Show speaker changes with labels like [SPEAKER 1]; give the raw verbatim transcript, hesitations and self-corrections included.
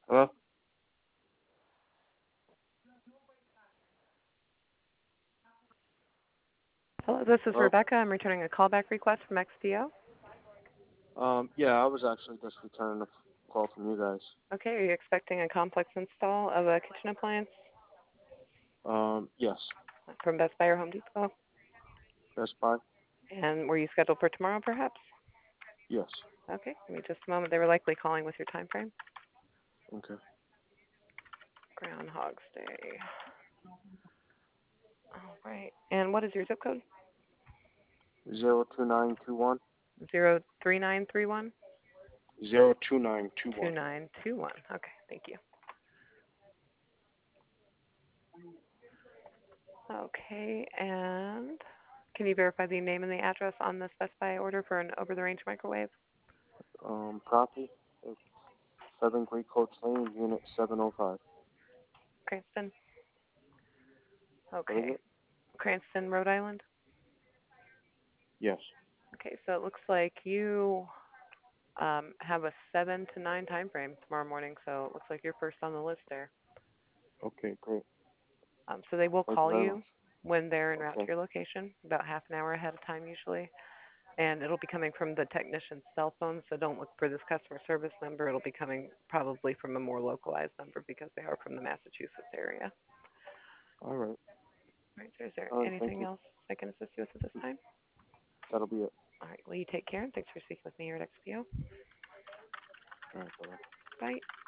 [SPEAKER 1] Hello?
[SPEAKER 2] Hello, this is
[SPEAKER 1] Hello?
[SPEAKER 2] Rebecca. I'm returning a callback request from X P O.
[SPEAKER 1] Um, yeah, I was actually just returning a call from you guys.
[SPEAKER 2] Okay, are you expecting a complex install of a kitchen appliance
[SPEAKER 1] Um, yes.
[SPEAKER 2] from Best Buy or Home Depot?
[SPEAKER 1] Best Buy?
[SPEAKER 2] And were you scheduled for tomorrow, perhaps?
[SPEAKER 1] Yes.
[SPEAKER 2] Okay, give me just a moment. They were likely calling with your time frame.
[SPEAKER 1] Okay.
[SPEAKER 2] Groundhog's Day. All right. And what is your zip code?
[SPEAKER 1] Zero two nine two one?
[SPEAKER 2] Zero three nine three one
[SPEAKER 1] Zero two nine two
[SPEAKER 2] two
[SPEAKER 1] one.
[SPEAKER 2] nine two one. Okay, thank you. Okay, and can you verify the name and the address on this Best Buy order for an over-the-range microwave?
[SPEAKER 1] Um, copy? It's seven Great Coach Lane, Unit seven oh five.
[SPEAKER 2] Cranston?
[SPEAKER 1] What is
[SPEAKER 2] Okay.
[SPEAKER 1] it?
[SPEAKER 2] Cranston, Rhode Island?
[SPEAKER 1] Yes.
[SPEAKER 2] Okay, so it looks like you um, have a seven to nine time frame tomorrow morning, so it looks like you're first on the list there.
[SPEAKER 1] Okay, great.
[SPEAKER 2] Um, so they will
[SPEAKER 1] Thank you
[SPEAKER 2] call
[SPEAKER 1] very much.
[SPEAKER 2] you when they're en route to
[SPEAKER 1] Okay.
[SPEAKER 2] your location, about half an hour ahead of time usually, and it'll be coming from the technician's cell phone, so don't look for this customer service number. It'll be coming probably from a more localized number because they are from the Massachusetts area.
[SPEAKER 1] All right.
[SPEAKER 2] All right, so is there
[SPEAKER 1] All right, thank
[SPEAKER 2] anything
[SPEAKER 1] you.
[SPEAKER 2] else I can assist you with at this time?
[SPEAKER 1] That'll be it.
[SPEAKER 2] All right, well, you take care, and thanks for speaking with me here at X P O.
[SPEAKER 1] All right, bye-bye.
[SPEAKER 2] Bye.